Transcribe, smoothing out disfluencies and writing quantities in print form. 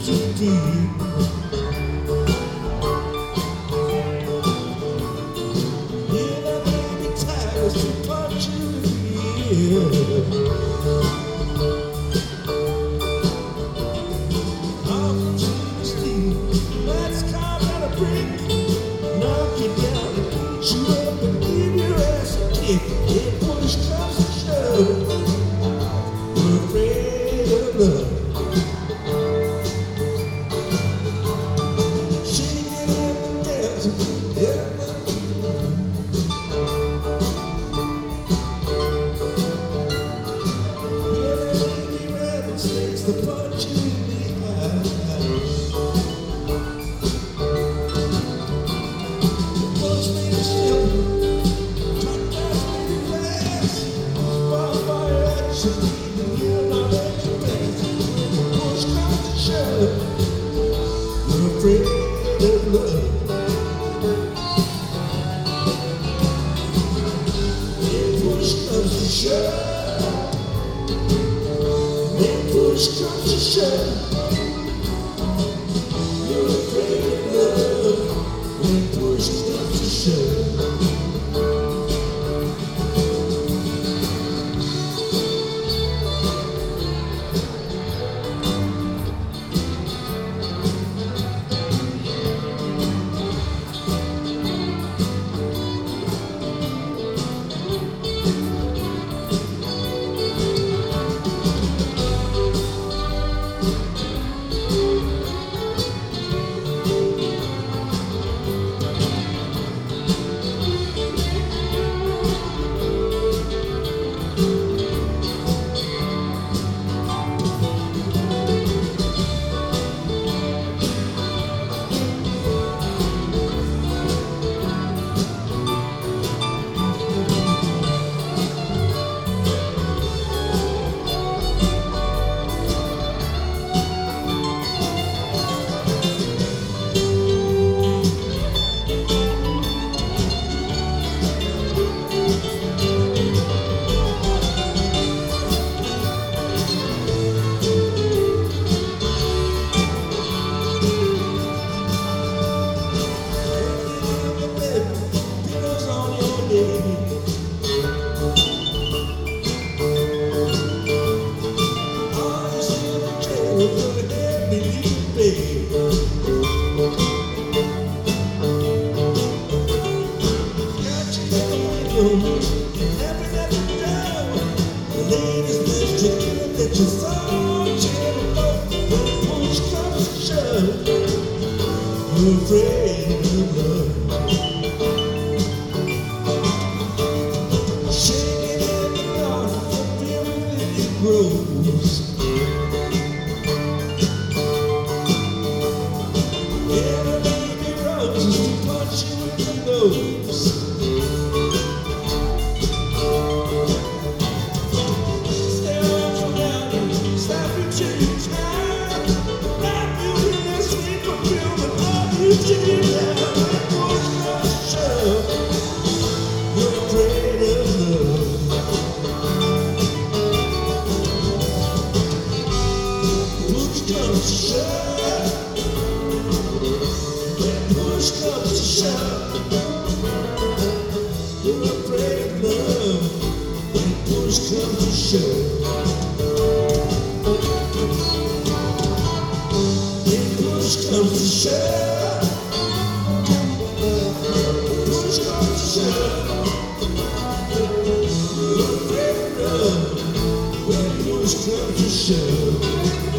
to be. Yeah, baby, ties to punch you. Off to the steel, let's carve out a brick, knock you down and beat you up and give your ass a kick. If push comes to shove, you're afraid of love. The punch you in the eye. Punch me to ship, talk fast, me to fast. Fire action, you're not at your best. Push comes to shove, you're afraid of love. If push comes to shove, push comes to shove, you're afraid of love. When push comes to shove. Let your soul chill up. When push comes to shove, you're afraid of love. Shaking in the dark, the feeling it grows. Yeah, baby roses to punch you in the nose. Push comes to shove, you're afraid of love. When push comes to shove, when push comes to shove, push comes to shove, you're afraid of love. When push comes to shove.